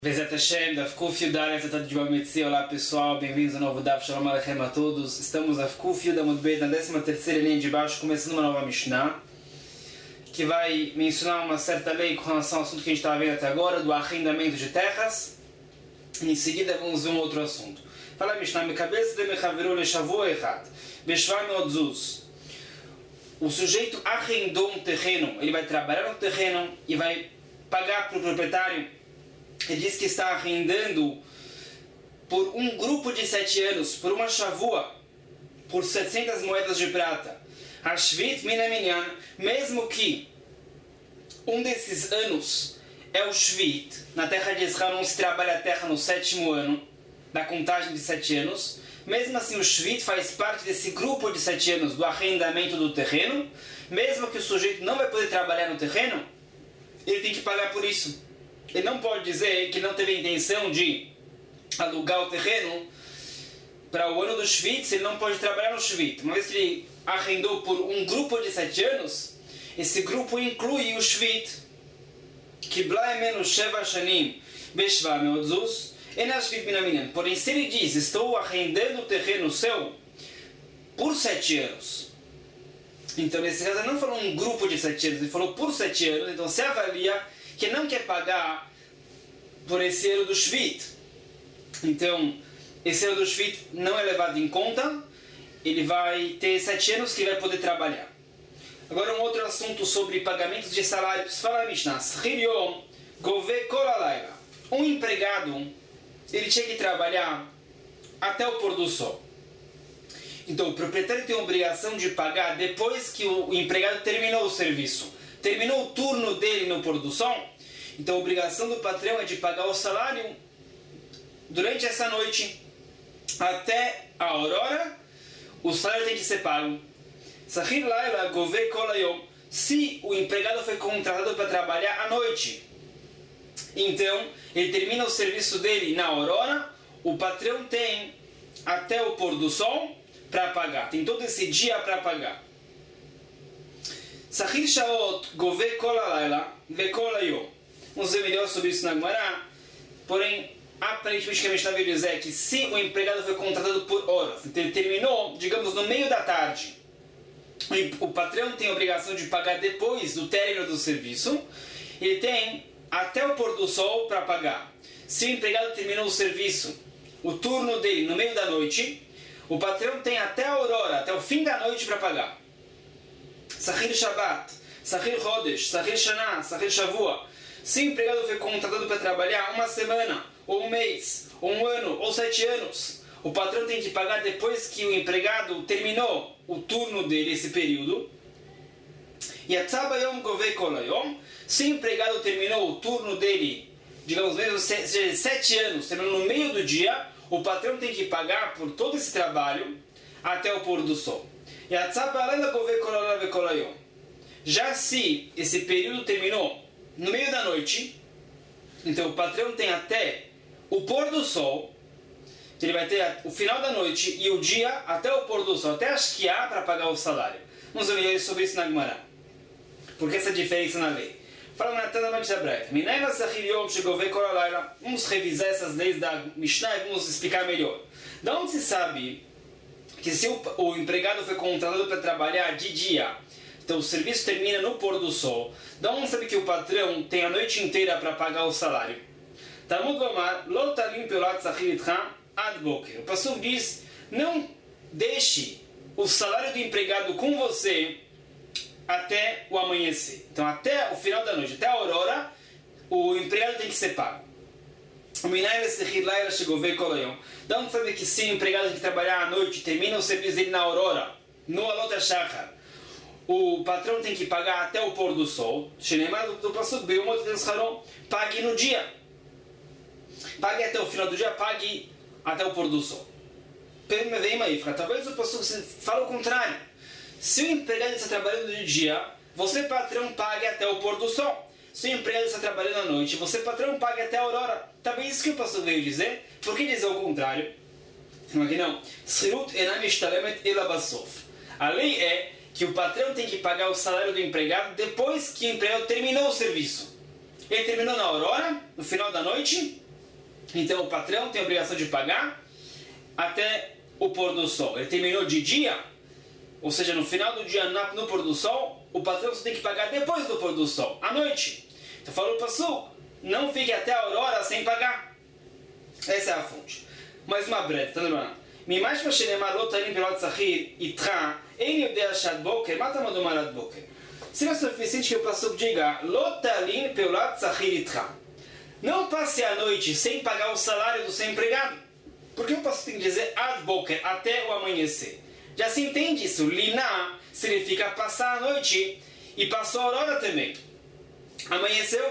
Bezat Hashem, Daf Kuf Yudalef, Tata de Bametzi. Olá pessoal, bem-vindos ao novo Daf, Shalom Aleichem a todos. Estamos na Kuf Yudamud Bet, na 13ª linha de baixo, começando uma nova Mishnah, que vai mencionar uma certa lei com relação ao assunto que a gente estava vendo até agora, do arrendamento de terras. E em seguida vamos ver um outro assunto. Fala Mishnah, me cabeça de Mechaveru le Shavu Echad, Beshvam Odzuz. O sujeito arrendou um terreno, ele vai trabalhar no terreno e vai pagar para o proprietário. Ele diz que está arrendando por um grupo de 7 anos, por uma shavua, por 700 moedas de prata. Hashvit mina minyan, mesmo que um desses anos é o Shvit, na terra de Israel não se trabalha a terra no 7º ano, da contagem de 7 anos, mesmo assim o Shvit faz parte desse grupo de 7 anos do arrendamento do terreno, mesmo que o sujeito não vai poder trabalhar no terreno, ele tem que pagar por isso. Ele não pode dizer que não teve a intenção de alugar o terreno para o ano do Shvit, se ele não pode trabalhar no Shvit. Uma vez que ele arrendou por um grupo de 7 anos, esse grupo inclui o Shvit, que Blaemenu Sheva Shanim Beshvam Odzuz Enashvit Minaminyan. Porém, se ele diz, estou arrendando o terreno seu por 7 anos, então nesse caso ele não falou um grupo de 7 anos, ele falou por 7 anos, então se avalia que não quer pagar por esse ano do Shvit. Então, esse ano do Shvit não é levado em conta, ele vai ter 7 anos que ele vai poder trabalhar. Agora um outro assunto sobre pagamentos de salários. Fala a Mishnah, Shchir Gove Kol Halayla. Um empregado, ele tinha que trabalhar até o pôr do sol. Então o proprietário tem a obrigação de pagar depois que o empregado terminou o serviço. Terminou o turno dele no pôr do sol, então a obrigação do patrão é de pagar o salário durante essa noite até a aurora. O salário tem que ser pago. Sahir Laila Gove Kolayom. Se o empregado foi contratado para trabalhar à noite, então ele termina o serviço dele na aurora, o patrão tem até o pôr do sol para pagar. Tem todo esse dia para pagar. Sahir Shaot Gove Kol Halayla Vekol Hayom. Vamos ver melhor sobre isso na Gemara. Porém, aparentemente o que a Mishnah veio dizer é que se o empregado foi contratado por horas, então ele terminou, digamos, no meio da tarde, o patrão tem a obrigação de pagar depois do término do serviço, ele tem até o pôr do sol para pagar. Se o empregado terminou o serviço, o turno dele no meio da noite, o patrão tem até a aurora, até o fim da noite para pagar. Sahir Shabbat, Sahir Chodesh, Sahir Shana, Sahir Shavua. Se o empregado foi contratado para trabalhar uma semana, ou um mês, ou um ano, ou 7 anos, o patrão tem que pagar depois que o empregado terminou o turno dele, esse período. E a Tzabayom Gove Kolayom. Se o empregado terminou o turno dele, digamos mesmo 7 anos, terminou no meio do dia, o patrão tem que pagar por todo esse trabalho até o pôr do sol. E a Tzabayom Gove Kolayom. Já se esse período terminou no meio da noite, então o patrão tem até o pôr do sol, ele vai ter o final da noite e o dia até o pôr do sol, até Ashkiá para pagar o salário. Vamos ver sobre isso na Gemara. Por que essa diferença na lei? Fala na Tana Mabishabreit. Vamos revisar essas leis da Mishnah e vamos explicar melhor. Da onde se sabe que se o empregado foi contratado para trabalhar de dia, então o serviço termina no pôr do sol, da onde sabe que o patrão tem a noite inteira para pagar o salário? Talmud Gomar, Lo talim peolat sachir itcha ad boker. O pastor diz, não deixe o salário do empregado com você até o amanhecer. Então até o final da noite, até a aurora, o empregado tem que ser pago. Da onde sabe que se o empregado tem que trabalhar à noite, termina o serviço dele na aurora, no alot hashachar, o patrão tem que pagar até o pôr do sol. Pague no dia. Pague até o final do dia, pague até o pôr do sol. Talvez o pastor fale o contrário. Se o empregado está trabalhando de dia, você, patrão, pague até o pôr do sol. Se o empregado está trabalhando à noite, você, patrão, pague até a aurora. Talvez isso que o pastor veio dizer. Por que dizer o contrário? Não. A lei é que o patrão tem que pagar o salário do empregado depois que o empregado terminou o serviço. Ele terminou na aurora, no final da noite, Então o patrão tem a obrigação de pagar até o pôr do sol. Ele terminou de dia, ou seja, no final do dia, no pôr do sol, o patrão só tem que pagar depois do pôr do sol, à noite. Então falou o passuco, não fique até a aurora sem pagar. Essa é a fonte. Mais uma breve, tá lembrando? ממש מה שנאמר לא תלין פעולת שכיר איתך, אין יודע שעת בוקר, מה אתה מדומר עד בוקר? Se não é suficiente que o pastor diga לא תלין פעולת שכיר איתך. Não passe a noite sem pagar o salário do seu empregado. Porque o pastor tem que dizer ad boker, até o amanhecer. Já se entende isso. Liná significa passar a noite e passou a aurora também. Amanheceu.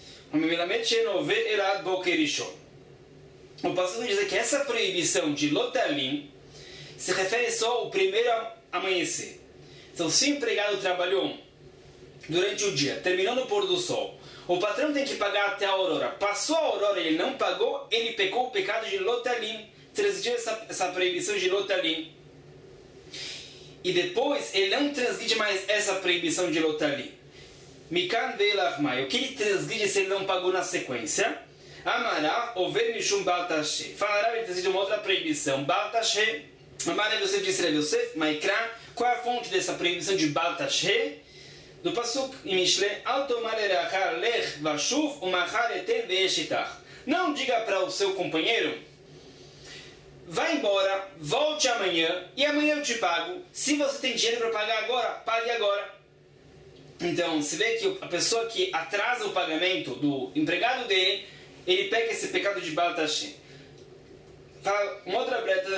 O pastor diz que essa proibição de lotalim se refere só ao primeiro amanhecer. Então, se o empregado trabalhou durante o dia, terminou no pôr do sol, o patrão tem que pagar até a aurora. Passou a aurora e ele não pagou, ele pecou o pecado de lotalim. Transgrediu essa proibição de lotalim. E depois ele não transgride mais essa proibição de lotalim. Mikan ve'lachmai. O que ele transgride se ele não pagou na sequência? Amará, over mishum baltashe. Falará, ele transgride uma outra proibição. Baltashe. Amará, você disse Rav Yosef, Maikra. Qual é a fonte dessa proibição de baltashe? Do pasuk em Mishle. Altomarerachar lech vashuv umachar etel ve'eshitach. Não diga para o seu companheiro, vai embora, volte amanhã e amanhã eu te pago. Se você tem dinheiro para pagar agora, pague agora. Então, se vê que a pessoa que atrasa o pagamento do empregado dele, ele pega esse pecado de baltashe. Fala uma outra breta,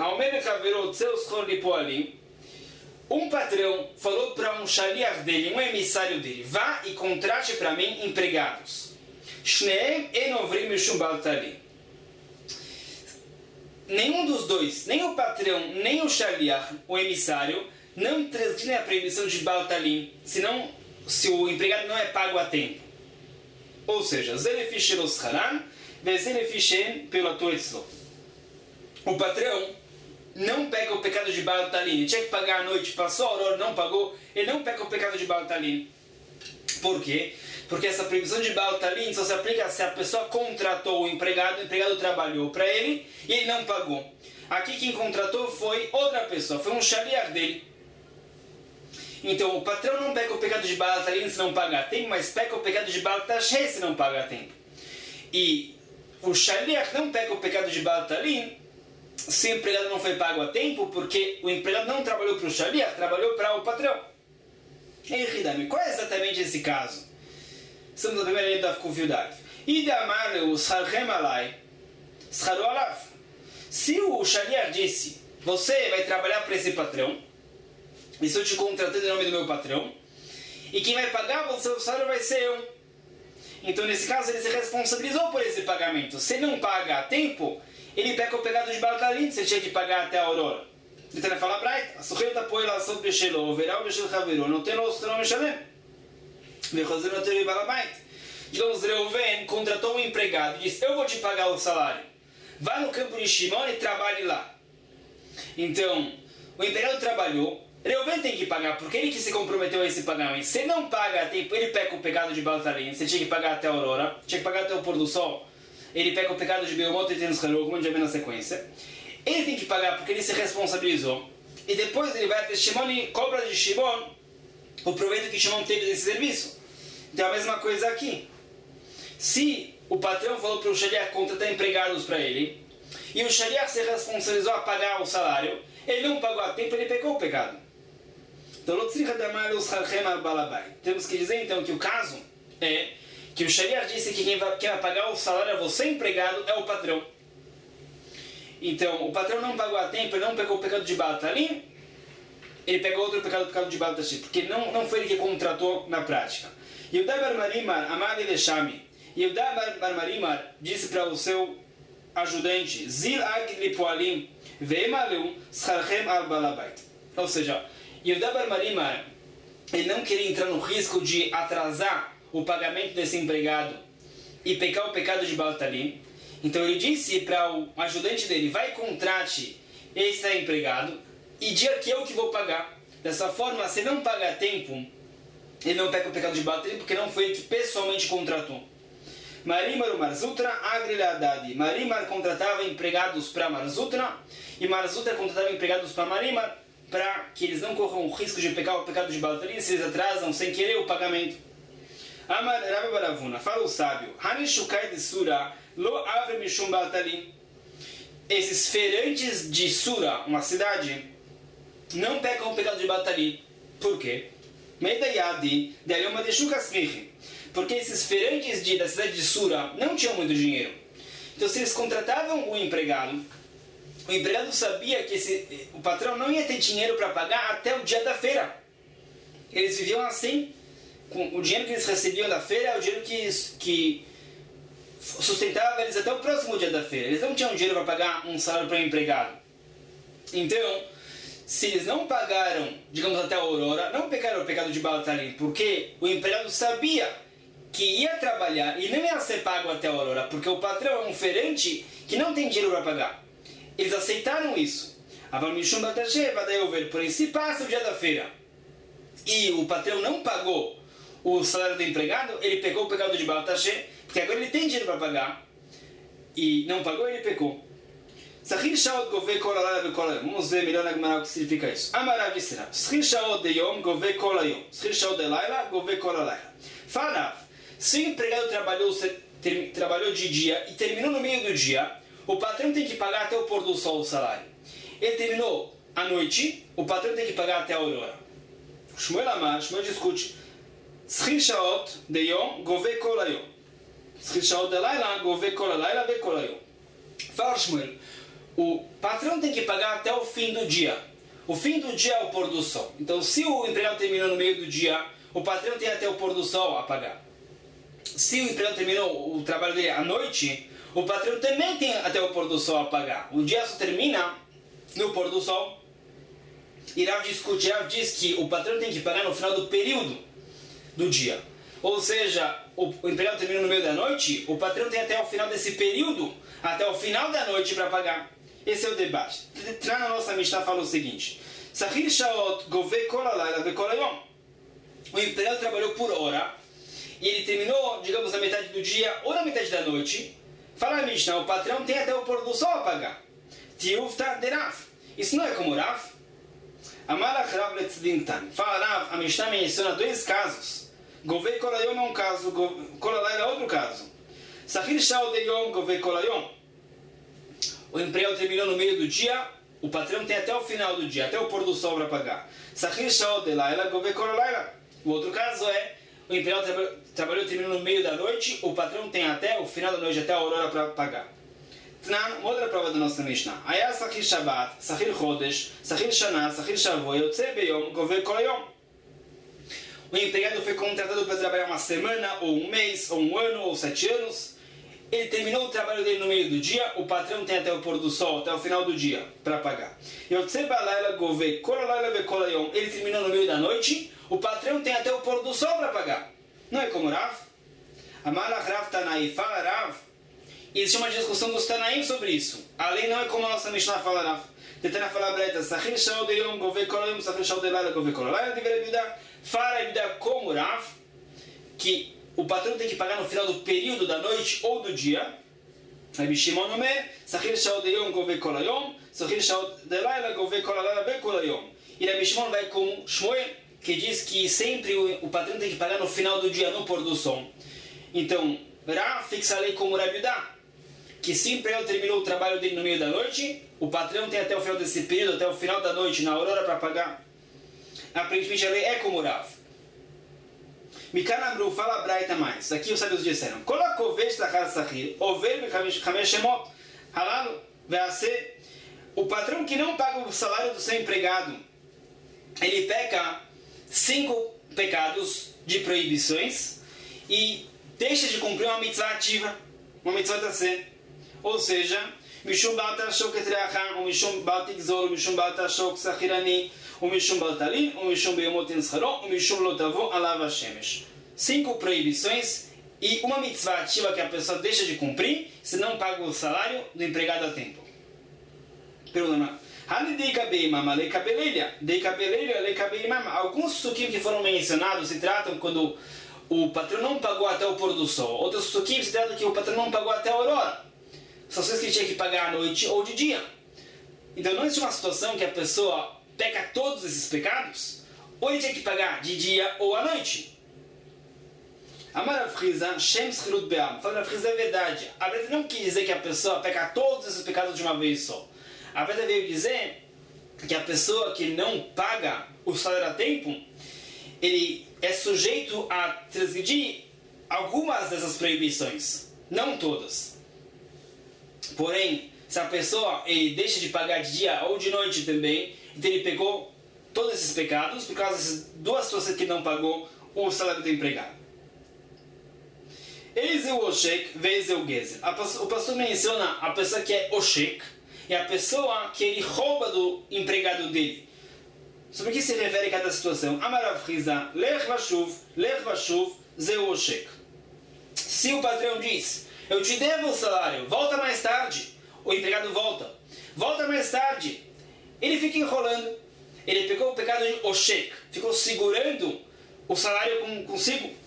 um patrão falou para um shaliach dele, um emissário dele, vá e contrate para mim empregados. Shneem enovrim mishum baltali. Nenhum dos dois, nem o patrão, nem o shaliach, o emissário, não transgridem a proibição de baltalim, senão se o empregado não é pago a tempo. Ou seja, zelefishelos haran, vezelefishen pelo atuetzlo. O patrão não pega o pecado de baltalim, ele tinha que pagar à noite, passou a aurora, não pagou, ele não pega o pecado de baltalim. Por quê? Porque essa proibição de baltalim só se aplica se a pessoa contratou o empregado trabalhou para ele e ele não pagou. Aqui quem contratou foi outra pessoa, foi um shaliach dele. Então o patrão não pega o pecado de baltalim se não paga a tempo, mas pega o pecado de baltashe se não paga a tempo. E o shaliach não pega o pecado de baltalim se o empregado não foi pago a tempo, porque o empregado não trabalhou para o shaliach, trabalhou para o patrão. Ei, qual é exatamente esse caso? Estamos na primeira linha da Kufiyudalef. Se o shaliach disse, você vai trabalhar para esse patrão, e se eu te contratei em nome do meu patrão, e quem vai pagar o seu salário vai ser eu. Então nesse caso ele se responsabilizou por esse pagamento. Se ele não paga a tempo, ele pega o pecado de baltalim, se ele tinha que pagar até a aurora. Ele vai falar Braita, a sujeita põe lá sobre Bechelo, verá o Bechelo Chavirou, não tem nosso nome Shalem. Digamos, Reuven contratou um empregado e disse, eu vou te pagar o salário. Vá no campo de Shimon e trabalhe lá. Então, o empregado trabalhou, Reuven tem que pagar, porque ele que se comprometeu a esse pagamento. Se não paga a tempo, ele pega o pecado de baltalim, se tinha que pagar até a aurora, tinha que pagar até o pôr do sol, ele pega o pecado de Beomot e Tenshalou, como a gente já vê na sequência. Ele tem que pagar porque ele se responsabilizou. E depois ele vai até Shimon e cobra de Shimon o proveito que Shimon teve desse serviço. Então a mesma coisa aqui. Se o patrão falou para o shaliach contratar empregados para ele, e o shaliach se responsabilizou a pagar o salário, ele não pagou a tempo, ele pecou o pecado. Então, temos que dizer então que o caso é que o shaliach disse que quem vai pagar o salário a você, empregado, é o patrão. Então, o patrão não pagou a tempo, ele não pegou o pecado de baltalim, ele pegou outro pecado, o pecado de baltashi, porque não foi ele que contratou na prática. Yehuda bar Marimar, Amali Leshami. Yehuda bar Marimar disse para o seu ajudante, Zil ag lipoalim, ve'emaleu scharchem al balabait. Ou seja, Yehuda bar Marimar, ele não queria entrar no risco de atrasar o pagamento desse empregado e pecar o pecado de baltalim. Então ele disse para o ajudante dele, vai contrate esse empregado e diga que eu que vou pagar. Dessa forma, se não paga a tempo, ele não pega o pecado de baltalim porque não foi ele que pessoalmente contratou. Marimar o Marzutra, Agri Haddad. Marimar contratava empregados para Marzutra e Marzutra contratava empregados para Marimar para que eles não corram o risco de pecar o pecado de Baltali se eles atrasam sem querer o pagamento. Amar Rabba Baravuna, fala o sábio, Hanishukai de Sura, Lo Avre Mishum Baltali. Esses feirantes de Sura, uma cidade, não pecam o pecado de Baltali. Por quê? Medayadi, de Alhoma de Shukasmichi. Porque esses feirantes da cidade de Sura não tinham muito dinheiro. Então, se eles contratavam o empregado sabia que o patrão não ia ter dinheiro para pagar até o dia da feira. Eles viviam assim, com o dinheiro que eles recebiam da feira é o dinheiro que sustentava eles até o próximo dia da feira. Eles não tinham dinheiro para pagar um salário para um empregado. Então, se eles não pagaram, digamos, até a aurora, não pecaram o pecado de Baltali, porque o empregado sabia que ia trabalhar e não ia ser pago até a aurora, porque o patrão é um feirante que não tem dinheiro para pagar. Eles aceitaram isso. Porém, se passa o dia da feira e o patrão não pagou o salário do empregado, ele pecou o pecado de Baltashé, porque agora ele tem dinheiro para pagar e não pagou, ele pecou. Vamos ver melhor na Gemara o que significa isso. Amarav Yisra. Schir Shaot de Yom gove kol hayom. Schir Shaot de Laila gove kol halayla. Fala, se o empregado trabalhou de dia e terminou no meio do dia, o patrão tem que pagar até o pôr do sol o salário. Ele terminou à noite, o patrão tem que pagar até a aurora. Shmuel Amar, Shmuel discute. Schir Shaot de Yom gove kol hayom. Schir Shaot de Laila gove kol halayla ve kol hayom. Fala, Shmuel. O patrão tem que pagar até o fim do dia. O fim do dia é o pôr do sol. Então, se o empregado terminou no meio do dia, o patrão tem até o pôr do sol a pagar. Se o empregado terminou o trabalho dele à noite, o patrão também tem até o pôr do sol a pagar. O dia só termina no pôr do sol. E Rav discute, Rav diz que o patrão tem que pagar no final do período do dia. Ou seja, o empregado terminou no meio da noite, o patrão tem até o final desse período, até o final da noite para pagar. Esse é o debate. Na nossa Mishnah fala o seguinte: Sahir Shaot gove kol halayla ve kol hayom. O empregado trabalhou por hora e ele terminou, digamos, na metade do dia ou na metade da noite. Fala a Mishnah, o patrão tem até o pôr do sol a pagar. Tiuvta de Rav. Isso não é como Rav? Amalach Rav letzidintan. Fala Rav, a Mishnah menciona dois casos. Gove kol hayom é um caso, kol halayla é outro caso. Sahir Shaot de Yom gove kol hayom. O empregado terminou no meio do dia, o patrão tem até o final do dia, até o pôr do sol para pagar. Sahir Shaot de Laila gove kol halayla. O outro caso é, o empregado trabalhou e terminou no meio da noite, o patrão tem até o final da noite, até a aurora para pagar. Tnan, uma outra prova da nossa Mishnah. Aya Sahir Shabbat, Sahir Chodesh, Sahir Shana, Sahir Shavuot, Yotze Beyom, gove kol hayom. O empregado foi contratado para trabalhar uma semana, ou um mês, ou um ano, ou 7 anos. Ele terminou o trabalho dele no meio do dia, o patrão tem até o pôr do sol, até o final do dia, para pagar. Ele terminou no meio da noite, o patrão tem até o pôr do sol para pagar. Não é como Rav? Amalach Rav Tanaim, fala Rav. Existe uma discussão dos Tanaim sobre isso. A lei não é como a nossa Mishnah fala Rav. Tentando falar breta, Sahir Shaot de Yom gove kol hayom, Sahir Shaot de Laila gove kol halayla, deveria Bidá. Fala Bidá como Rav, que o patrão tem que pagar no final do período da noite ou do dia. Rabbi Shimon Omer, Sahir Shaot de Yom gove kol hayom, Sahir Shaot de Laila gove kol halayla ve kol hayom. E Rabbi Shimon vai com Shmuel, que diz que sempre o patrão tem que pagar no final do dia, no pôr do sol. Então, Rav fixa a lei como Rabbi Yudá, que se o empregado terminou o trabalho dele no meio da noite, o patrão tem até o final desse período, até o final da noite, na aurora, para pagar. Aparentemente a lei é como Rav. Mikanabru fala a Braita mais. Aqui os sábios disseram: Kolakovesh Zahar Sahir, Over Chamesh Shemot, Halalo Vease. O patrão que não paga o salário do seu empregado, ele peca 5 pecados de proibições e deixa de cumprir uma mitzvah ativa, uma mitzvah tassé. Ou seja, Mishum Baal Tashok Etreacham, ou Mishum Baal Tigzor, ou Mishum Baal Tashok Sahirani, o Mishum Baltalin, o Mishum Beyomotin Scharon, o Mishum Lotavo Alava Shemesh. 5 proibições e uma mitzvah ativa que a pessoa deixa de cumprir se não paga o salário do empregado a tempo. Pergunta: alguns sukim que foram mencionados se tratam quando o patrão não pagou até o pôr do sol. Outros psukim se trata que o patrão não pagou até a aurora. São coisas que ele tinha que pagar à noite ou de dia. Então não existe uma situação que a pessoa peca todos esses pecados, ou ele tinha que pagar de dia ou à noite. Amar Rav Chizda, Shem Schirut Be'am. Fala, Rav Chizda, é verdade. A Breta não quis dizer que a pessoa peca todos esses pecados de uma vez só. A Breta veio dizer que a pessoa que não paga o salário a tempo, ele é sujeito a transgredir algumas dessas proibições, não todas. Porém, se a pessoa ele deixa de pagar de dia ou de noite também, então ele pegou todos esses pecados por causa dessas duas situações que não pagou o salário do empregado. Eis o Oshek, vez o Gezer. O pastor menciona a pessoa que é Oshek e a pessoa que ele rouba do empregado dele. Sobre o que se refere cada situação? Amar Rav Chizda, Lech Vashuv, Zeu Oshek. Se o patrão diz, eu te devo o salário, volta mais tarde, o empregado volta mais tarde, ele fica enrolando. Ele pegou o pecado de Oshek, ficou segurando o salário consigo.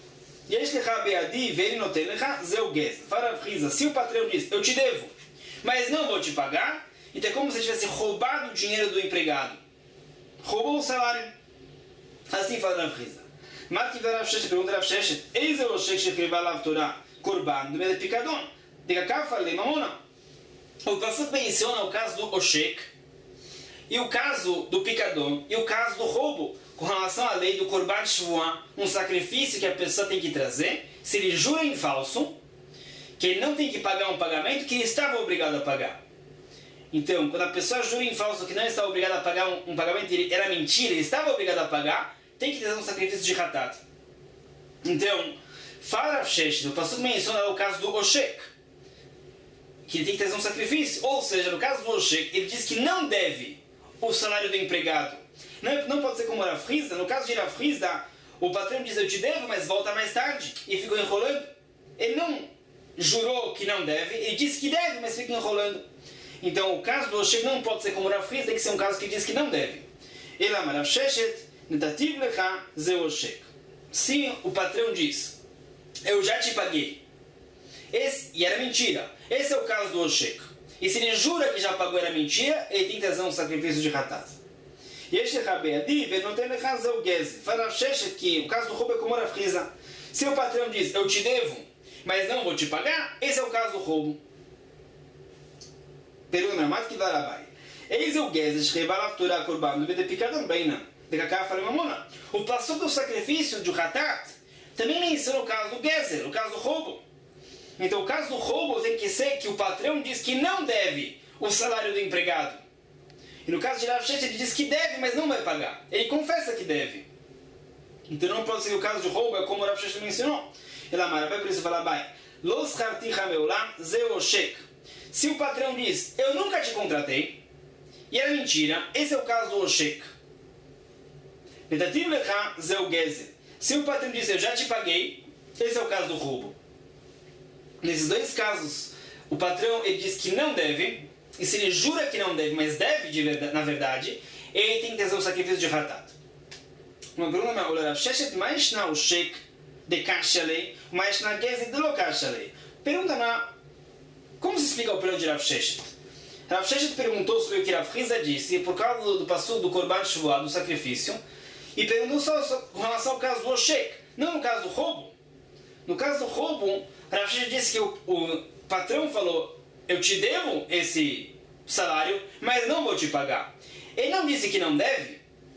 Se o patrão diz, eu te devo, mas não vou te pagar, então é como se tivesse roubado o dinheiro do empregado. Roubou o salário. Assim fala Rav Chizda. Pergunta Rav Sheshet, eis o Oshek shekriva lav Torah, korban, do meio de picadon. Diga cá, falei, mamona. O pastor menciona o caso do Oshek, e o caso do picadon, e o caso do roubo, com relação à lei do Korban Shvuah, um sacrifício que a pessoa tem que trazer, se ele jura em falso, que ele não tem que pagar um pagamento que ele estava obrigado a pagar. Então, quando a pessoa jura em falso que não estava obrigado a pagar um pagamento, era mentira, ele estava obrigado a pagar, tem que trazer um sacrifício de Hatat. Então, fala Rav Sheshet, o pastor menciona o caso do Oshek, que ele tem que trazer um sacrifício. Ou seja, no caso do Oshek, ele diz que não deve o salário do empregado. Não pode ser como Rav Chizda. No caso de Rav Chizda, o patrão diz, eu te devo, mas volta mais tarde, e ficou enrolando. Ele não jurou que não deve, ele disse que deve, mas fica enrolando. Então, o caso do Oshek não pode ser como Rav Chizda, tem que ser um caso que diz que não deve. Elamar Rav Sheshet, netativ lecha ze Oshek. Se o patrão diz, eu já te paguei, e era mentira, esse é o caso do Oshek. E se ele jura que já pagou era mentira, ele tem que trazer um sacrifício de Hatat. Fala Rav Sheshet que o caso do roubo é como Rav Chizda. Se o patrão diz, eu te devo, mas não vou te pagar, esse é o caso do roubo. Pergunta, mas que vai. Eis o Gezer, Shreibalav Torah Korban, do Bedepikadon Beina. O pastor do sacrifício de Hatat também menciona o caso do Gezer, o caso do roubo. Então o caso do roubo tem que ser que o patrão diz que não deve o salário do empregado. E no caso de Rav Sheshet, ele diz que deve, mas não vai pagar. Ele confessa que deve. Então não pode ser que o caso de roubo é como o Rav Sheshet mencionou. Ele amara, por isso fala, vai. Los charticha meulam zeu Oshek. Se o patrão diz, eu nunca te contratei, e era mentira, esse é o caso do Oshek. Metativ lecha zeu Gezer. Se o patrão diz, eu já te paguei, esse é o caso do roubo. Nesses dois casos, o patrão ele diz que não deve, e se ele jura que não deve, mas deve na verdade, ele tem que trazer o sacrifício de Hatat. Uma pergunta é, o Rav Sheshet, mais na Oshek de Kashalei, mais na Gezer de lo Kashalei. Pergunta como se explica o período de Rav Sheshet? Rav Sheshet perguntou sobre o que Rav Chizda disse, por causa do passo do Korban Shvuah, do sacrifício, e perguntou só com relação ao caso do Oshek, não no caso do roubo. No caso do roubo, Rav Sheshet disse que o patrão falou, eu te devo esse salário, mas não vou te pagar. Ele não disse que não deve.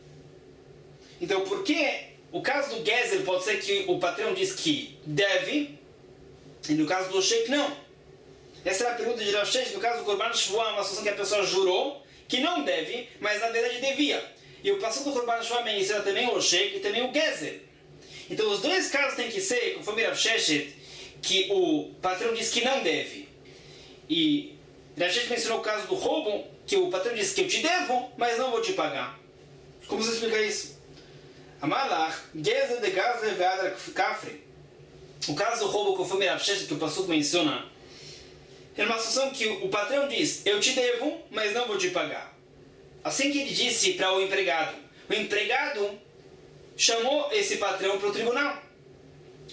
Então, por que o caso do Gezer pode ser que o patrão diz que deve, e no caso do Oshek, não? Essa é a pergunta de Rav Sheshet. No caso do Korban Shvuah, uma situação que a pessoa jurou que não deve, mas na verdade devia. E o passo do Korban Shvuah menciona também o Oshek e também o Gezer. Então, os dois casos têm que ser, conforme Rav Sheshet, que o patrão diz que não deve. E Rav Sheshet mencionou o caso do roubo, que o patrão diz que eu te devo, mas não vou te pagar. Como você explica isso? Amalach, Gezer de Gazer ve'adra kafre. O caso do roubo, conforme Rav Sheshet, que o pastor menciona, é uma situação que o patrão diz, eu te devo, mas não vou te pagar. Assim que ele disse para o empregado chamou esse patrão para o tribunal.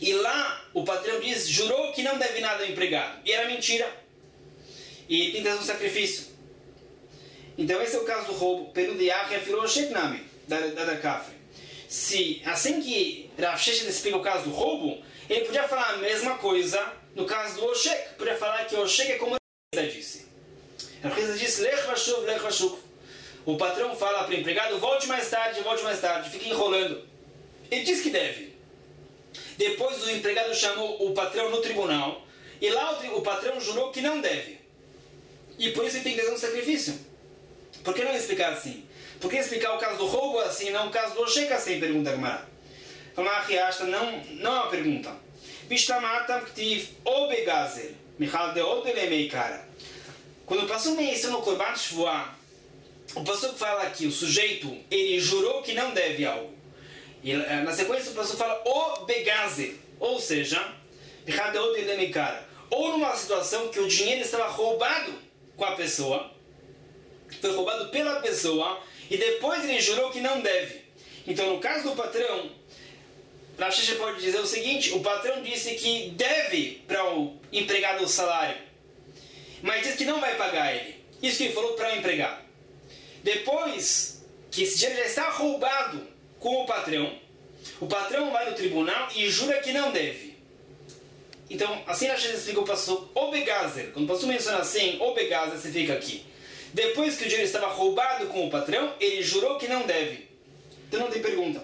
E lá o patrão diz, jurou que não deve nada ao empregado. E era mentira. E ele tem que fazer um sacrifício. Então esse é o caso do roubo. Pergunta Yahya Firou Sheknami, da Kafre. Se assim que Rav Sheshet explica o caso do roubo, ele podia falar a mesma coisa no caso do Oshek. Podia falar que o Oshek é como Rav Sheshet disse. Rav Sheshet disse, Lech Vashuv, Lech Vashuv. O patrão fala para o empregado, volte mais tarde, fica enrolando. Ele diz que deve. Depois o empregado chamou o patrão no tribunal, e lá o patrão jurou que não deve. E por isso ele tem que fazer um sacrifício. Por que não explicar assim? Por que explicar o caso do roubo assim, não o caso do Oshek assim? Pergunta a Gemara. Não é uma pergunta. Bishtamatam ktiv obegazer. Michal de obelemei cara. Quando o pastor menciona o Korban Shvuah, o pastor fala que o sujeito, ele jurou que não deve algo. E na sequência o pastor fala obegazer. Ou seja, Michal de obelemei cara. Ou numa situação que o dinheiro estava roubado com a pessoa, foi roubado pela pessoa, e depois ele jurou que não deve. Então, no caso do patrão, Rav Sheshet pode dizer o seguinte, o patrão disse que deve para o empregado o salário, mas diz que não vai pagar ele. Isso que ele falou para o empregado. Depois que esse dinheiro já está roubado com o patrão vai no tribunal e jura que não deve. Então, assim Rav Sheshet explica o pastor obegazer. Quando o pastor menciona assim, obegazer, você fica aqui. Depois que o dinheiro estava roubado com o patrão, ele jurou que não deve. Então não tem pergunta.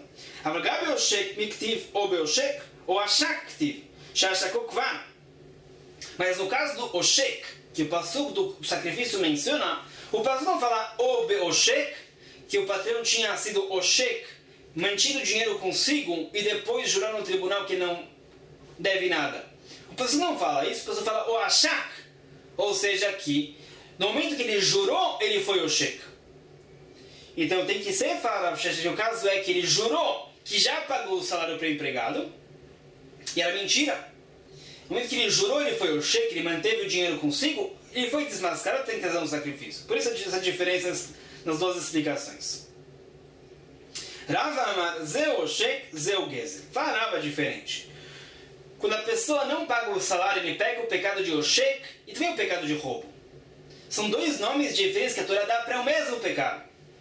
Mas no caso do Oshek, que o passuco do sacrifício menciona, o passuco não fala Oshek, que o patrão tinha sido Oshek, mantido o dinheiro consigo e depois jurar no tribunal que não deve nada. O passuco não fala isso, o passuco fala Oashak, ou seja, que no momento que ele jurou, ele foi Oshek. Então tem que ser falado, o caso é que ele jurou que já pagou o salário para o empregado, e era mentira. No momento que ele jurou, ele foi Oshek, ele manteve o dinheiro consigo, ele foi desmascarado, tem que fazer um sacrifício. Por isso essa diferença nas duas explicações. Rava Amar, Zeu Oshek, Zeu Gezer. Fala Rava diferente. Quando a pessoa não paga o salário, ele pega o pecado de Oshek e também o pecado de roubo. São dois nomes diferentes que a Torá dá para o mesmo pecado.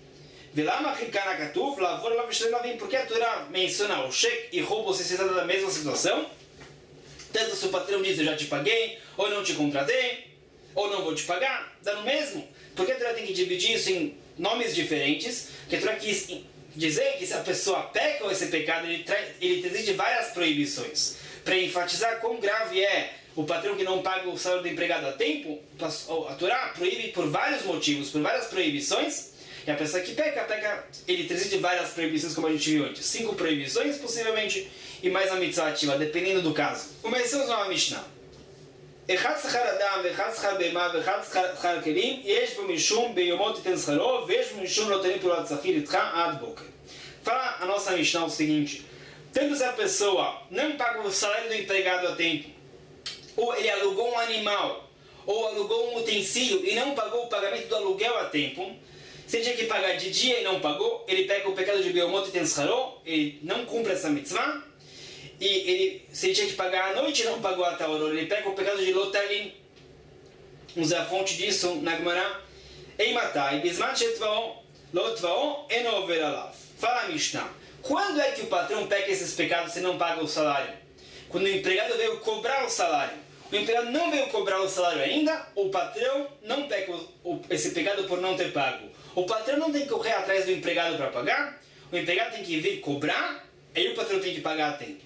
Porque a Torá menciona Oshek e roubo se trata da mesma situação. Tanto se o patrão diz eu já te paguei, ou não te contratei, ou não vou te pagar, dá no mesmo. Porque a Torá tem que dividir isso em nomes diferentes, que a Torá quis dizer que se a pessoa peca esse pecado, ele exige várias proibições. Para enfatizar quão grave é o patrão que não paga o salário do empregado a tempo, a Torá proíbe por vários motivos, por várias proibições, e a pessoa que peca, ele exige várias proibições, como a gente viu antes. 5 proibições, possivelmente, e mais a mitzvah ativa, dependendo do caso. Começamos numa Mishnah. Echad schar adam, echad schar beima, echad schar kelim, yesh bo mishum beyomot iten scharo, vesh bo mishum lo tenim pilat zachir itcha ad boker. Fala a nossa Mishnah o seguinte, tanto se a pessoa não paga o salário do empregado a tempo, ou ele alugou um animal, ou alugou um utensílio e não pagou o pagamento do aluguel a tempo, se ele tinha que pagar de dia e não pagou, ele pega o pecado de Beomot e Tenscharó, ele não cumpre essa mitzvah, e se ele tinha que pagar à noite e não pagou até a aurora, ele pega o pecado de Lotalin. Usa a fonte disso na Gemara. Ei matai, bisman shetvao, lotvao, enover alav. Fala a Mishnah. Quando é que o patrão peca esses pecados se não paga o salário? Quando o empregado veio cobrar o salário. O empregado não veio cobrar o salário ainda, o patrão não peca esse pecado por não ter pago. O patrão não tem que correr atrás do empregado para pagar, o empregado tem que vir cobrar, aí o patrão tem que pagar a tempo.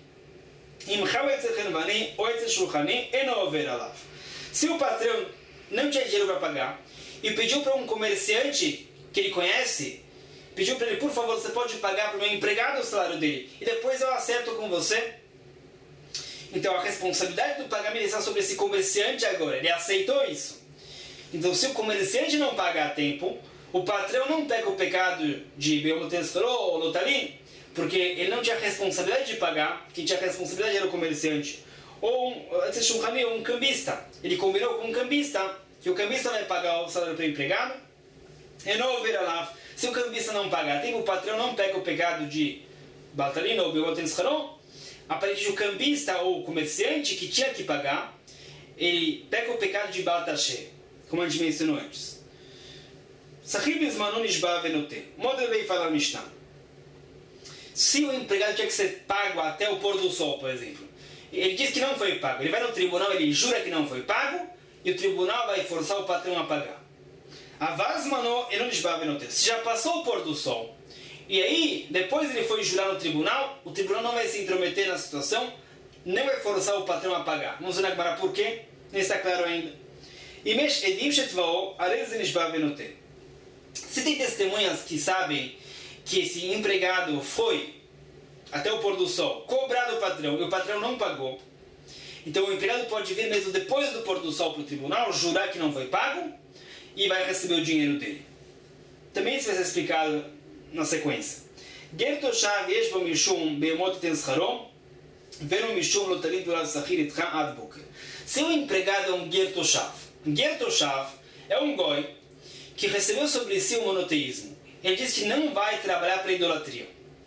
Se o patrão não tinha dinheiro para pagar e pediu para um comerciante que ele conhece, pediu para ele, por favor, você pode pagar para o meu empregado o salário dele e depois eu acerto com você. Então a responsabilidade do pagamento está sobre esse comerciante agora, ele aceitou isso. Então se o comerciante não paga a tempo, o patrão não pega o pecado de Beomotenstoró ou Lotalin, porque ele não tinha responsabilidade de pagar, quem tinha responsabilidade era o comerciante. Ou um cambista, ele combinou com um cambista, que o cambista vai pagar o salário para o empregado, e não verá lá. Se o cambista não pagar a tempo, o patrão não pega o pecado de Baltalin ou Beomotenstoró, aparentemente o cambista ou o comerciante que tinha que pagar, ele pega o pecado de Baal Tasher, como a gente mencionou antes. Sahib Ismanon Ishba Venote. Modo veio falar no Mishnah. Se o empregado tinha que ser pago até o pôr do sol, por exemplo, ele diz que não foi pago, ele vai no tribunal, ele jura que não foi pago, e o tribunal vai forçar o patrão a pagar. Avaz Mano Enon Ishba Venote. Se já passou o pôr do sol, e aí, depois ele foi jurar no tribunal, o tribunal não vai se intrometer na situação, não vai forçar o patrão a pagar. Vamos ver agora por quê? Nem está claro ainda. Se tem testemunhas que sabem que esse empregado foi até o pôr do sol, cobrado o patrão, e o patrão não pagou, então o empregado pode vir mesmo depois do pôr do sol para o tribunal, jurar que não foi pago, e vai receber o dinheiro dele. Também isso vai ser explicado na sequência. Gertoshav yesh bo mishum be'emot ten scharom veno mishum lo talim pelav sachir itcha ad boker. Seu empregado é um Gertoshav. Gertoshav é um goi que recebeu sobre si o monoteísmo. Ele diz que não vai trabalhar para a idolatria.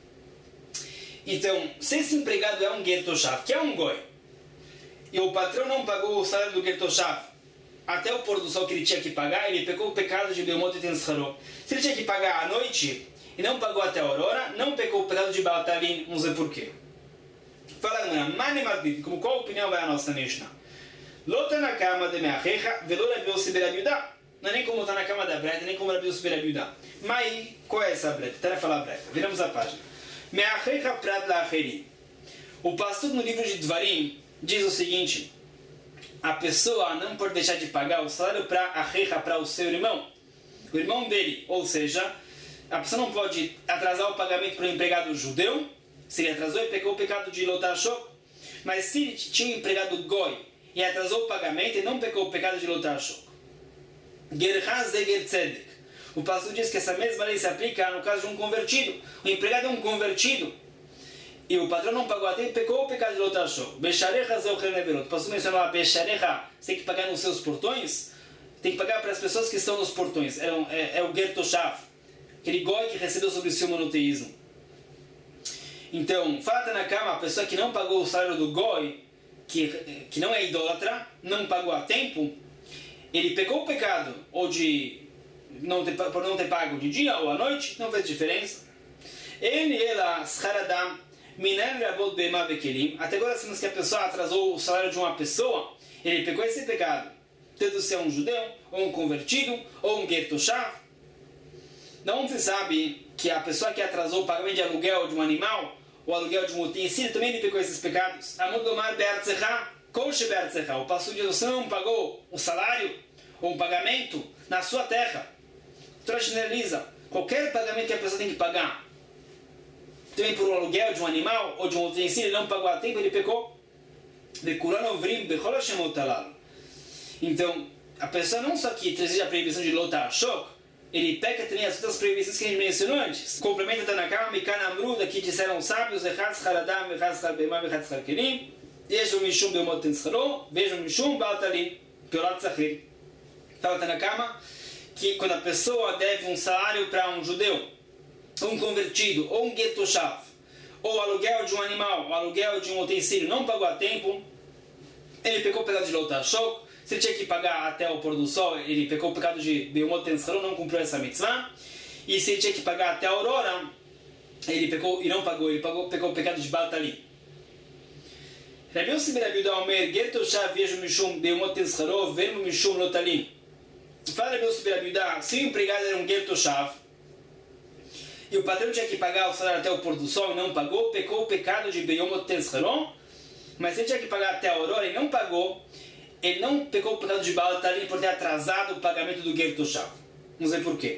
Então, se esse empregado é um Gertoshav, que é um goi, e o patrão não pagou o salário do Gertoshav até o pôr do sol que ele tinha que pagar, ele pecou o pecado de be'emot ten scharom. Se ele tinha que pagar à noite e não pagou até a aurora, não pecou o pecado de Baal Talin, vamos ver por quê. Fala agora, como qual opinião vai a nossa Mishnah? Lota na cama de me'achecha, velo Rabi Yossi ben Rabi Yehuda. Não é nem como está na cama da breta, nem como Rabi Yossi ben Rabi Yehuda. Mas qual é essa breta? Tá falar breta. Viramos a página. Me'achecha prat la'acherim. O pastor no livro de Dvarim diz o seguinte: a pessoa não pode deixar de pagar o salário para achecha, para o seu irmão, o irmão dele. Ou seja, a pessoa não pode atrasar o pagamento para o empregado judeu. Se ele atrasou, ele pecou o pecado de lotar shok. Mas se ele tinha um empregado goi e atrasou o pagamento, ele não pecou o pecado de lotar shok. Gerhaz de Gertzedek. O pastor diz que essa mesma lei se aplica no caso de um convertido. O empregado é um convertido e o patrão não pagou a tempo, pecou o pecado de lotar shok. Besharecha zeu cheneverot. O pastor mencionou a Besharecha, você tem que pagar nos seus portões, tem que pagar para as pessoas que estão nos portões. É o Gertoshav, aquele goi que recebeu sobre si o monoteísmo. Então, fala na cama, a pessoa que não pagou o salário do goi, que não é idólatra, não pagou a tempo, ele pecou o pecado, ou por não ter pago de dia ou à noite, não fez diferença. Até agora, sabemos que a pessoa atrasou o salário de uma pessoa, ele pecou esse pecado, tanto se é um judeu, ou um convertido, ou um Gertoshav. Não se sabe que a pessoa que atrasou o pagamento de aluguel de um animal, ou aluguel de um utensílio, também ele pecou esses pecados. Amudomar be'artzecha, kolche be'artzecha. O pastor diz: você não pagou o salário ou um pagamento na sua terra. Então generaliza qualquer pagamento que a pessoa tem que pagar, também por um aluguel de um animal ou de um utensílio, ele não pagou a tempo, ele pecou. Então, a pessoa não só que deseja a proibição de lotar shok, ele peca também as outras proibições que a gente mencionou antes. Complementa Tanakama, Mikan Amru, daqui disseram os sábios, Echad Schar Adam, Echad Schar Behemah, Echad Schar Kelim, Yeshu Mishum Be'emot ten Scharo, Vejo Mishum Baal Talin, Piorat Zachir. Fala Tanakama que quando a pessoa deve um salário para um judeu, um convertido, ou um Gertoshav, ou aluguel de um animal, ou aluguel de um utensílio, não pagou a tempo, ele pecou o pecado de lotar shok. Se ele tinha que pagar até o pôr do sol, ele pecou o pecado de Be'emot ten Scharo, não cumpriu essa mitzvah. E se ele tinha que pagar até a aurora, ele pecou e não pagou, ele pecou o pecado de Baal Talin. Rabi Yossi ben Rabi Yehuda Omer, Gertoshav yesh mishum Be'emot ten Scharo, veno mishum lo Talin. Fala Rabi Yossi ben Rabi Yehuda, se o empregado era um Gertoshav, e o patrão tinha que pagar o salário até o pôr do sol e não pagou, pecou o pecado de Be'emot ten Scharo. Mas se ele tinha que pagar até a aurora e não pagou, ele não pecou o pecado de Baal Talin por ter atrasado o pagamento do Gertoshav. Vamos ver por quê.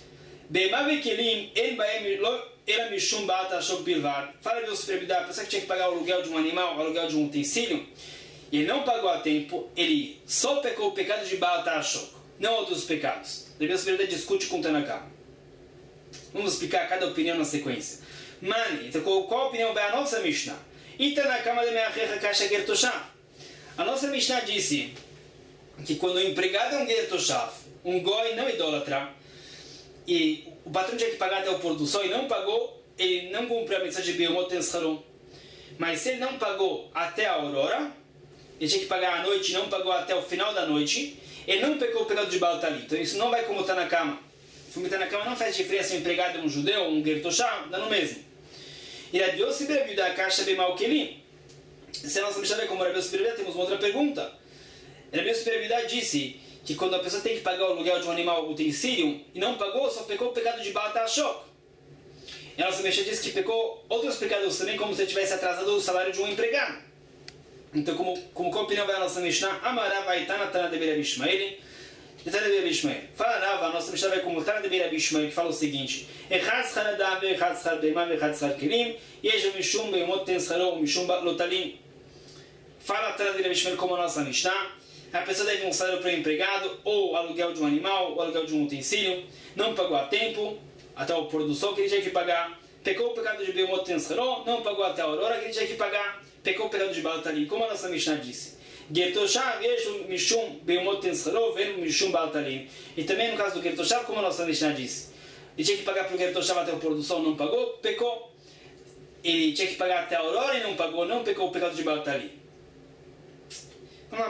Fala de hospitalidade, a pessoa que tinha que pagar o aluguel de um animal, o aluguel de um utensílio, e ele não pagou a tempo, ele só pecou o pecado de Baal Talin, não outros pecados. A hospitalidade discute com Tanakama. Vamos explicar cada opinião na sequência. Mani, então qual opinião vai a nossa Mishnah? Tanakama de Me'achecha Kasha Gertoshav. A nossa Mishnah disse que quando o empregado é um Gertoshav, um goi não idólatra, e o patrão tinha que pagar até o pôr do sol e não pagou, ele não cumpriu a mensagem de Be'emot ten Scharo. Mas se ele não pagou até a aurora, ele tinha que pagar à noite e não pagou até o final da noite, ele não pecou o pecado de Baal Tali. Então isso não vai como está na cama. Como está na cama não faz diferença se o empregado é um judeu ou um gertoshá, dá no mesmo. E Rabi Yossi ben Yehuda Kasha Beimal Kelim. Se a nossa Mishnah vê como Rabi Yossi ben Yehuda, temos uma outra pergunta. Rabi Yossi ben Yehuda disse que quando a pessoa tem que pagar o aluguel de um animal utensílio e não pagou, só pecou o pecado de Baal Tashok. E a nossa Mishnah diz que pecou outros pecados também, como se ele tivesse atrasado o salário de um empregado. Então, qual opinião vai a nossa Mishnah? Amarav Aitana Tana de Rabi Ishmael. Tana de Rabi Ishmael. Fala Rava, a nossa Mishnah vai como Tana de Rabi Ishmael, que fala o seguinte: Echad Schar Adam, Echad Schar Beimah, Echad Schar Kelim, Yesh Mishum Beimot Ten Scharo, Mishum Lotalim. Fala Tana de Rabi Ishmael como a nossa Mishnah. A pessoa deve um salário para o empregado, ou aluguel de um animal, ou aluguel de um utensílio, não pagou a tempo, até o pôr do sol que ele tinha que pagar, pecou o pecado de Beimot Ten Scharo, não pagou até a aurora que ele tinha que pagar, pecou o pecado de Baal Tali, como a nossa Mishnah disse. Gertoshav Yeshu Mishum Beimot Ten Scharo, Venu Mishum Baal Tali. E também no caso do Gertoshav, como a nossa Mishnah disse, ele tinha que pagar para o Gertoshav até o pôr do sol, não pagou, pecou. Ele tinha que pagar até a aurora e não pagou, não pecou o pecado de Baal Tali. Qual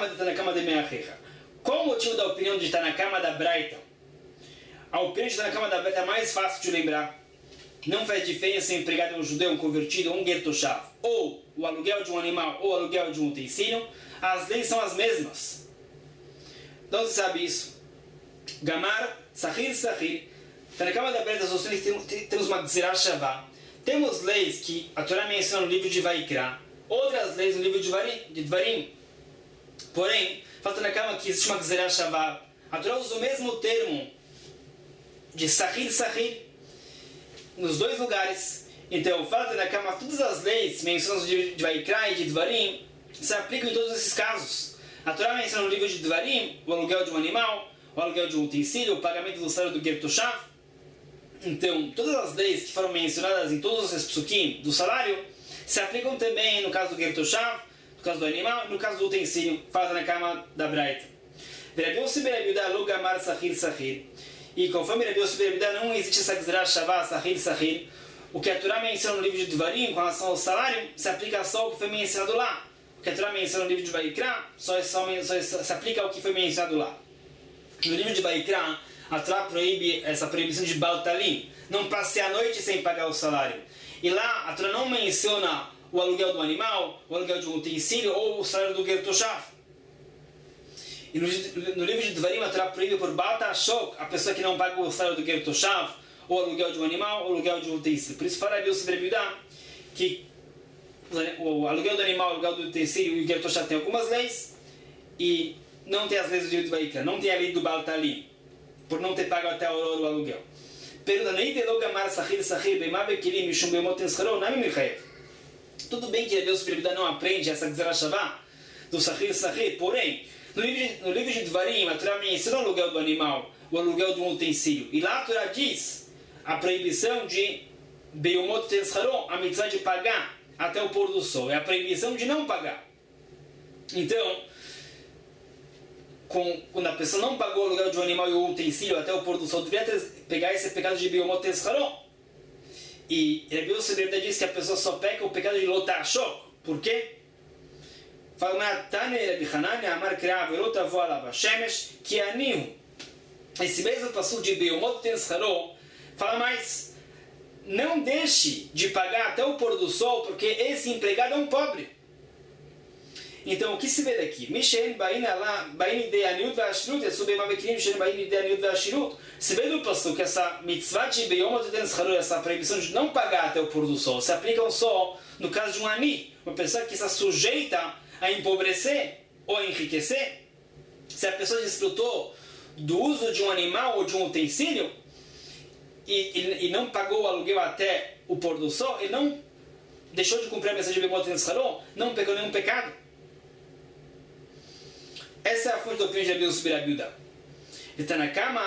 o motivo da opinião de estar na cama da Braita? A opinião de estar na cama da Braita é mais fácil de lembrar. Não faz diferença se o empregado é um judeu, um convertido ou um gertoshav, ou o aluguel de um animal ou o aluguel de um utensílio, as leis são as mesmas. Então você sabe isso. Gamar, Sahir, Sahir. Está na cama da Braita, temos uma Gzirah Shavá. Temos leis que a Torá menciona no livro de Vaikra, outras leis no livro de Dvarim. Porém, falta na cama que existe uma Gzerah Shavá. A Torá usa o mesmo termo de Sahir, Sahir nos dois lugares. Então, falta na cama todas as leis mencionadas de Vaikra e de Dvarim se aplicam em todos esses casos. A Torá menciona no livro de Dvarim o aluguel de um animal, o aluguel de um utensílio, o pagamento do salário do Gertoshav. Então, todas as leis que foram mencionadas em todos os psukim do salário se aplicam também no caso do Gertoshav, no caso do animal e no caso do utensílio, falta na cama da Braita. Rabi Yossi ben Yehuda lo gamar Sahir, Sahir. E conforme Rabi Yossi ben Yehuda não existe essa Gzerah Shavá, Sahir, Sahir. O que a Torá menciona no livro de Dvarim com relação ao salário se aplica só ao que foi mencionado lá. O que a Torá menciona no livro de Vaikra só se aplica ao que foi mencionado lá. No livro de Vaikra, a Torá proíbe essa proibição de Baal Talim, não passe a noite sem pagar o salário. E lá a Torá não menciona o aluguel do animal, o aluguel de um utensílio ou o salário do Gertoshav. E no livro de Dvarim a Torá proíbe por Baal Tashok, a pessoa que não paga o salário do Gertoshav, ou aluguel de um animal, ou aluguel de um utensílio. Por isso fala Rabi Yossi ben Yehuda que o aluguel do animal, o aluguel do utensílio e o Gertoshav tem algumas leis e não tem as leis do livro de Vaikra, não tem a lei do Baal Talim, por não ter pago até a aurora o aluguel. Tudo bem que Rabi Yossi ben Yehuda não aprende essa Gzerah Shavá do Sahir, Sahir, porém, no livro de Dvarim, a Torá menciona o aluguel do animal, o aluguel de um utensílio. E lá a Torá diz a proibição de Beumot Tenzharon, a mitzvah de pagar até o pôr do sol. É a proibição de não pagar. Então, quando a pessoa não pagou o aluguel de um animal e o utensílio até o pôr do sol, deveria pegar esse pecado de Beumot Tenzharon. E Rabi Yossi ben Yehuda diz que a pessoa só peca o pecado de Lotashok. Por quê? Fala, Rabi Hanania Amar Kra Verot Avo Alav Hashemesh Ki Anihu. Esse mesmo passo de Beumot Tenzharon fala mais, não deixe de pagar até o pôr do sol, porque esse empregado é um pobre. Então, o que se vê daqui? Se vê do passo que essa mitzvah de Beumot Tenzharon, essa proibição de não pagar até o pôr do sol, se aplica só no caso de um ani, uma pessoa que está sujeita a empobrecer ou a enriquecer. Se a pessoa desfrutou do uso de um animal ou de um utensílio e não pagou o aluguel até o pôr do sol, ele não deixou de cumprir a mensagem de Beumot Tenzharon, não pegou nenhum pecado. Essa é a fonte da opinião de Rabi Yossi ben Yehuda. Está na cama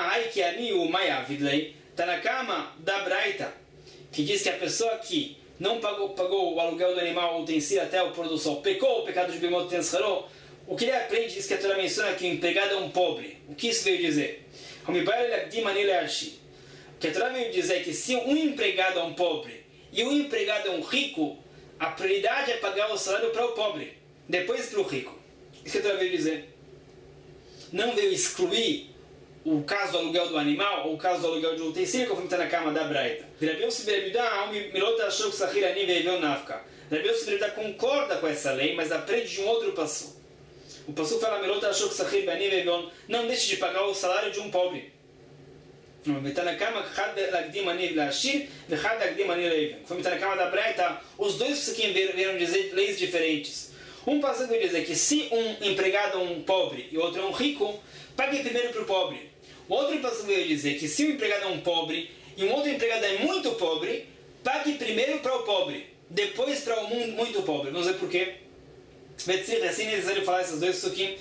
está na cama da Braita, que diz que a pessoa que não pagou o aluguel do animal ou utensílio até o pôr do sol, pecou o pecado de Beumot Tenzharon. O que ele aprende diz que a Torá menciona que o empregado é um pobre. O que isso veio dizer? O que a Torá veio dizer é que se um empregado é um pobre e um empregado é um rico, a prioridade é pagar o salário para o pobre, depois para o rico. Isso que eu estava a dizer. Não veio excluir o caso do aluguel do animal ou o caso do aluguel de um utensílio, conforme está na cama da Braita. Rabi Yossi ben Yehuda concorda com essa lei, mas aprende de um outro passo. O passo fala: não deixe de pagar o salário de um pobre. Conforme está na cama da Braita, os dois psukim vieram dizer leis diferentes. Um passo vai dizer que se um empregado é um pobre e outro é um rico, pague primeiro para o pobre. O outro passo vai dizer que se um empregado é um pobre e um outro empregado é muito pobre, pague primeiro para o pobre, depois para o muito pobre. Vamos ver por quê? Assim é necessário falar esses dois psukim.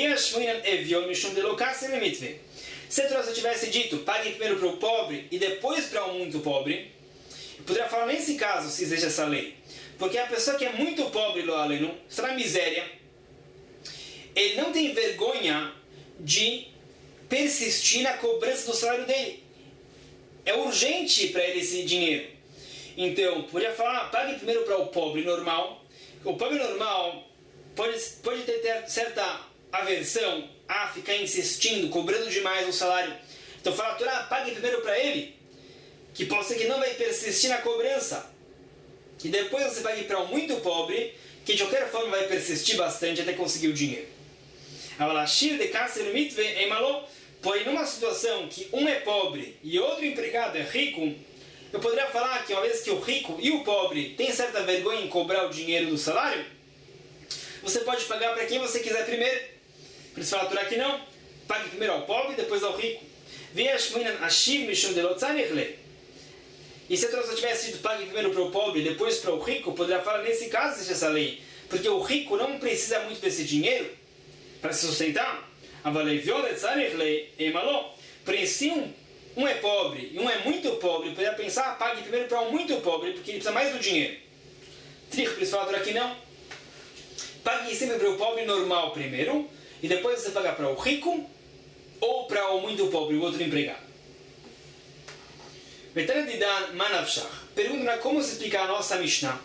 Se a Torá tivesse dito, pague primeiro para o pobre e depois para o muito pobre, eu poderia falar nesse caso, se existe essa lei. Porque a pessoa que é muito pobre, lo aleno, está na miséria, ele não tem vergonha de persistir na cobrança do salário dele. É urgente para ele esse dinheiro. Então, poderia falar, pague primeiro para o pobre normal. O pobre normal pode ter certa aversão a ficar insistindo, cobrando demais o salário. Então, fala, Torá, pague primeiro para ele, que pode ser que não vai persistir na cobrança. E depois você pague para um muito pobre, que de qualquer forma vai persistir bastante até conseguir o dinheiro. Porém, numa situação que um é pobre e outro empregado é rico, eu poderia falar que uma vez que o rico e o pobre têm certa vergonha em cobrar o dinheiro do salário, você pode pagar para quem você quiser primeiro. Por isso fala Torá que não. Pague primeiro ao pobre, depois ao rico. E se a Torá tivesse dito pague primeiro para o pobre e depois para o rico, poderia falar nesse caso existe essa lei. Porque o rico não precisa muito desse dinheiro para se sustentar. Porém, se um é pobre e um é muito pobre, poderia pensar, pague primeiro para um muito pobre, porque ele precisa mais do dinheiro. Por isso fala Torá que não. Pague sempre para o pobre normal primeiro, e depois você paga para o rico ou para o muito pobre, o outro empregado. Pergunta como se explica a nossa Mishnah.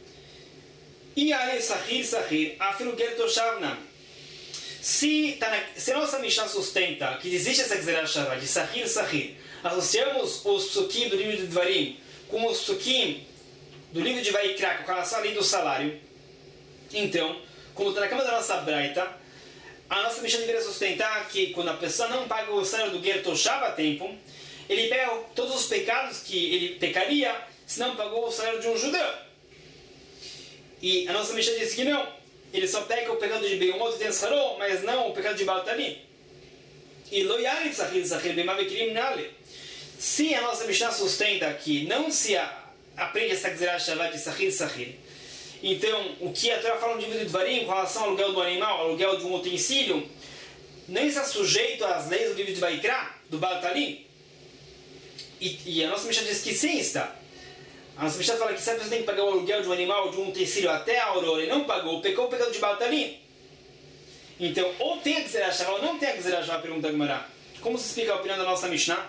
Se a nossa Mishnah sustenta que existe essa Gzerah Shavah de Sahir, associamos os psukim do livro de Dvarim com os psukim do livro de Vaikra com relação à lei do salário, então, como está na cama da nossa Braita, a nossa Mishnah deveria sustentar que quando a pessoa não paga o salário do Ger Toshav a tempo, ele pega todos os pecados que ele pecaria se não pagou o salário de um judeu. E a nossa Mishnah diz que não. Ele só pega o pecado de Beumot e Tensharó, mas não o pecado de Baltali. E Lo Yarif Sahir Bemavekrim Nale. Se a nossa Mishnah sustenta que não se aprende essa Gzerah Shavah de Sahir, então o que a Torá fala no livro de Dvarim com relação ao aluguel do animal, ao aluguel de um utensílio, nem está sujeito às leis do livro de Vaikra, do Baltali. E a nossa Mishnah diz que sim está. A nossa Mishnah fala que se a pessoa tem que pagar o aluguel de um animal, de um utensílio até a aurora e não pagou, pecou o pecado de Baltali. Então, ou tem a Gzerah Shavah ou não tem a Gzerah Shavah, pergunta a Gemara. Como se explica a opinião da nossa Mishnah?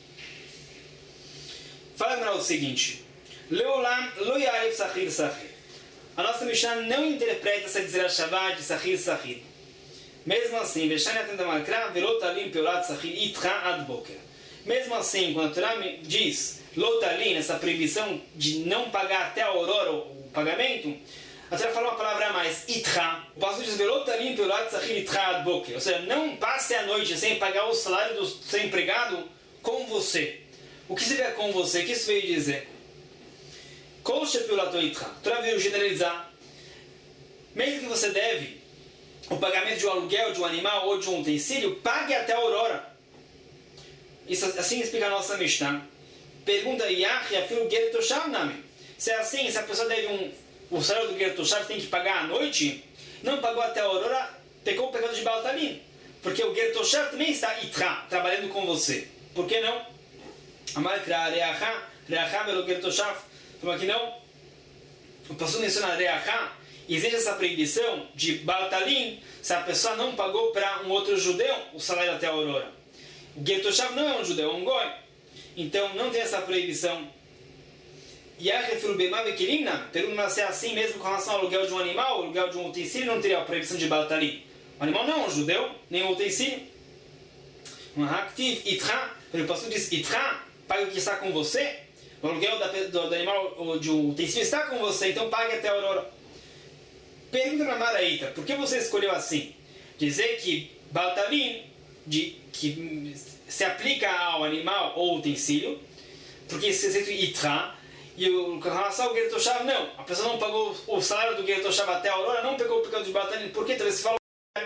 Fala a Gemara o seguinte: Leolam lo yarif Sahir. A nossa Mishnah não interpreta essa Gzerah Shavah de Sahir. Mesmo assim, Veshani Atendamakra, Velotalim Peolat Sahir Itra Adboker. Mesmo assim, quando a Torá diz Lotalin, essa proibição de não pagar até a aurora o pagamento, a Torá fala uma palavra a mais, Itra. O pastor diz Velotalin Peolat Sahir Itra Adboker. Ou seja, não passe a noite sem pagar o salário do seu empregado com você. O que seria com você? O que isso veio dizer? Kol Shepeolato Itra. A Torá veio generalizar. Mesmo que você deve o pagamento de um aluguel, de um animal ou de um utensílio, pague até a aurora. Isso assim explica a nossa Mishnah. Pergunta se é assim, se a pessoa deve o salário do Ger Toshav tem que pagar à noite, não pagou até a aurora, pecou o pecado de Baltalim. Porque o Ger Toshav também está itra, trabalhando com você. Por que não? Amalkra reachá pelo Ger Toshav. Como aqui não? O pastor menciona reachá. Existe essa proibição de Baltalim se a pessoa não pagou para um outro judeu o salário até a aurora. O Ger Toshav não é um judeu, é um goi. Então não tem essa proibição. Pergunta se é assim mesmo com relação ao aluguel de um animal, o aluguel de um utensílio não teria a proibição de baltalim. O animal não é um judeu, nem um utensílio. O pastor diz, Itra, pague o que está com você. O aluguel do animal ou de um utensílio está com você, então pague até a aurora. Pergunta para Maraíta, por que você escolheu assim? Dizer que baltalim, que se aplica ao animal ou utensílio, porque se escrito Itra, e com relação ao Gertoshav, não. A pessoa não pagou o salário do Gertoshav até a aurora, não pegou o pecado de baltalim. Por que? Talvez você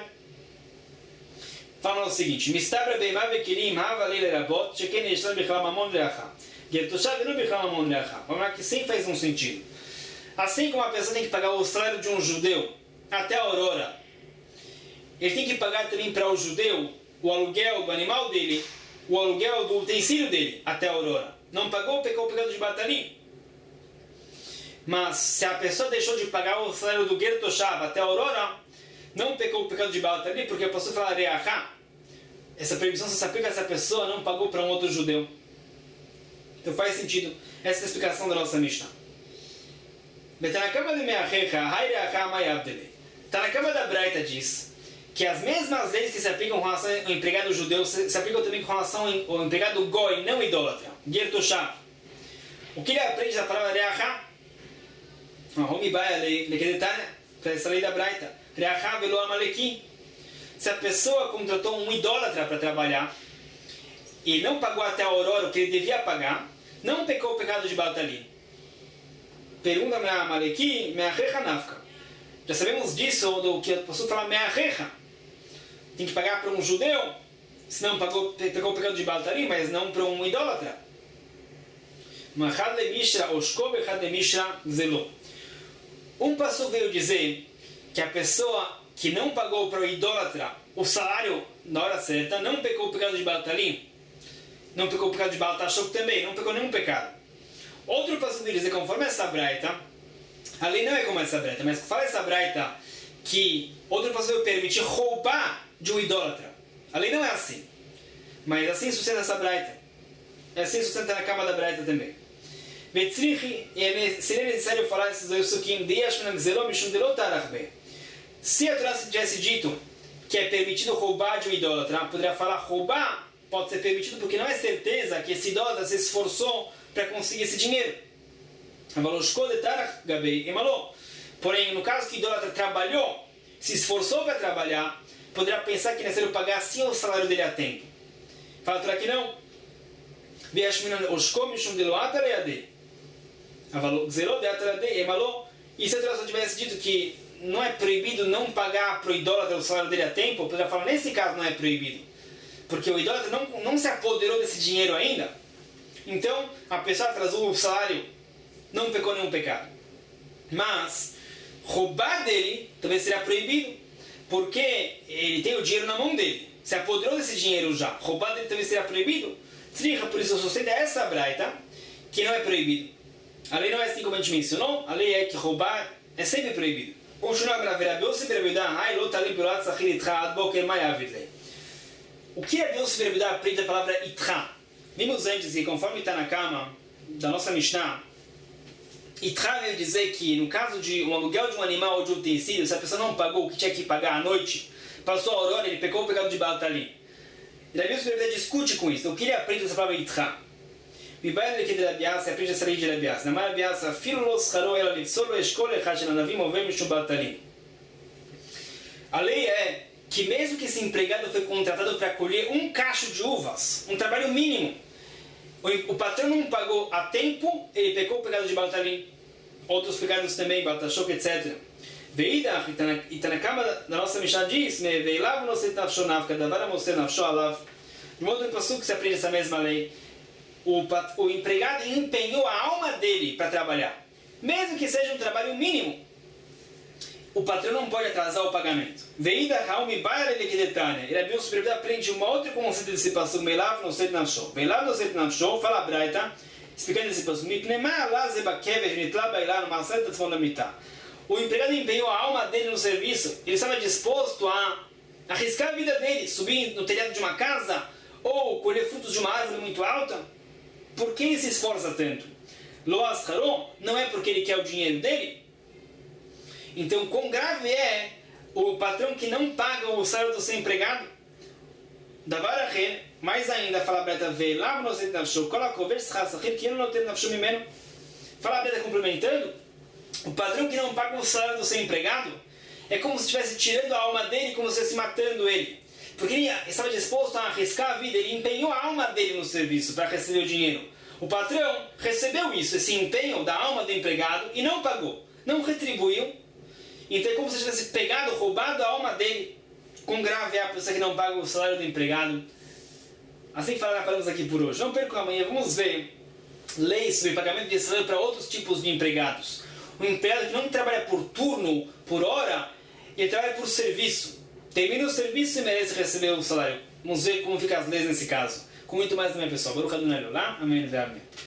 fala o seguinte: Mistabra beimá vekilim hava leila rabot, sheken yeshlan bichlam amon leachá. Gertoshav não bichlam amon leachá. Vamos lá que sim faz um sentido. Assim como a pessoa tem que pagar o salário de um judeu até a aurora, ele tem que pagar também para o judeu o aluguel do animal dele, o aluguel do utensílio dele até a aurora. Não pagou, pegou o pecado de baltalim. Mas se a pessoa deixou de pagar o salário do Gertoshav até a aurora, não pecou o pecado de baltalim, porque a pessoa fala reachá. Essa proibição só se aplica se a pessoa não pagou para um outro judeu. Então faz sentido essa explicação da nossa Mishnah. Tanakama da Braita diz que as mesmas leis que se aplicam com relação ao empregado judeu se aplicam também com relação ao empregado goi, não idólatra, Gertoshav. O que ele aprende da palavra reachá? Para essa lei da Braita, reachá velo amaleki. Se a pessoa contratou um idólatra para trabalhar e não pagou até a aurora o que ele devia pagar, não pecou o pecado de baltalim. Pergunta a Amaleki, me'achecha nafka. Já sabemos disso, do que a pessoa fala me'achecha. Tem que pagar para um judeu, se não pegou o pecado de baltalim, mas não para um idólatra. Um pastor veio dizer que a pessoa que não pagou para o idólatra o salário na hora certa, não pecou o pecado de baltalim, não pecou o pecado de baltashok também, não pecou nenhum pecado. Outro pastor veio dizer, conforme essa braita, a lei não é como essa braita, mas fala essa braita que outro pastor veio permitir roubar de um idólatra. A lei não é assim, mas assim sustenta essa braita. Assim sustenta na cama da braita também. Seria necessário falar esses dois sukim se a Torá tivesse dito que é permitido roubar de um idólatra, poderia falar roubar pode ser permitido porque não é certeza que esse idólatra se esforçou para conseguir esse dinheiro. Porém, no caso que o idólatra trabalhou, se esforçou para trabalhar, poderia pensar que é necessário pagar assim o salário dele a tempo. Fala a Torá que não. E se a Torá só tivesse dito que não é proibido não pagar para o idólatra o salário dele a tempo, poderia falar, nesse caso não é proibido. Porque o idólatra não se apoderou desse dinheiro ainda. Então, a pessoa atrasou o salário, não pecou nenhum pecado. Mas, roubar dele também seria proibido, porque ele tem o dinheiro na mão dele. Se apoderou desse dinheiro já. Roubar dele também seria proibido. Por isso, sustenta essa braita, que não é proibido. A lei não é assim como a gente mencionou, a lei é que roubar é sempre proibido. Continua a braveira. O que é Deus Superbidá aprende a palavra Itra? Vimos antes que, conforme está na cama da nossa Mishnah, Itra veio dizer que, no caso de um aluguel de um animal ou de um utensílio, se a pessoa não pagou o que tinha que pagar à noite, passou a aurora, ele pecou o pecado de baltalim. E Deus Superbidá discute com isso. O que ele aprende essa palavra Itra? Mibael que de Rabiasa aprende essa lei de Rabiasa. Na Rabiasa, filo los haro ela livsolo escolhe hashananavim ovem mishubatalim. A lei é que mesmo que esse empregado foi contratado para colher um cacho de uvas, um trabalho mínimo, o patrão não pagou a tempo, ele pecou o pecado de baltalim. Outros pecados também, baltashok, etc. Veida, e está na cama da nossa Mishnah diz, veilav no set nafsho nafka, davar amoser nafsho alav. De modo que se aprende essa mesma lei. O empregado empenhou a alma dele para trabalhar. Mesmo que seja um trabalho mínimo, o patrão não pode atrasar o pagamento. Veida Raumi Baile Lequidetânia. Ele abriu o Superbidá, aprende uma outra conceito desse passo. Meilav no set nafsho. Veilav no set nafsho, fala a Braita, explicando esse passo. O empregado empenhou a alma dele no serviço. Ele estava disposto a arriscar a vida dele, subir no telhado de uma casa ou colher frutos de uma árvore muito alta. Por que ele se esforça tanto? Lo ascharon, não é porque ele quer o dinheiro dele? Então, quão grave é o patrão que não paga o salário do seu empregado? Mais ainda, fala a Breta, fala a Breta complementando, o patrão que não paga o salário do seu empregado é como se estivesse tirando a alma dele, como se estivesse matando ele. Porque ele estava disposto a arriscar a vida, ele empenhou a alma dele no serviço para receber o dinheiro. O patrão recebeu isso, esse empenho da alma do empregado e não pagou, não retribuiu. Então é como se tivesse pegado, roubado a alma dele. Quão grave é a pessoa que não paga o salário do empregado. Assim falamos aqui por hoje. Não percam amanhã, vamos ver leis sobre pagamento de salário para outros tipos de empregados. O empregado que não trabalha por turno, por hora, ele trabalha por serviço. Termina o serviço e merece receber o salário. Vamos ver como ficam as leis nesse caso. Com muito mais também, pessoal. Baruch Adonai Olam. Amém.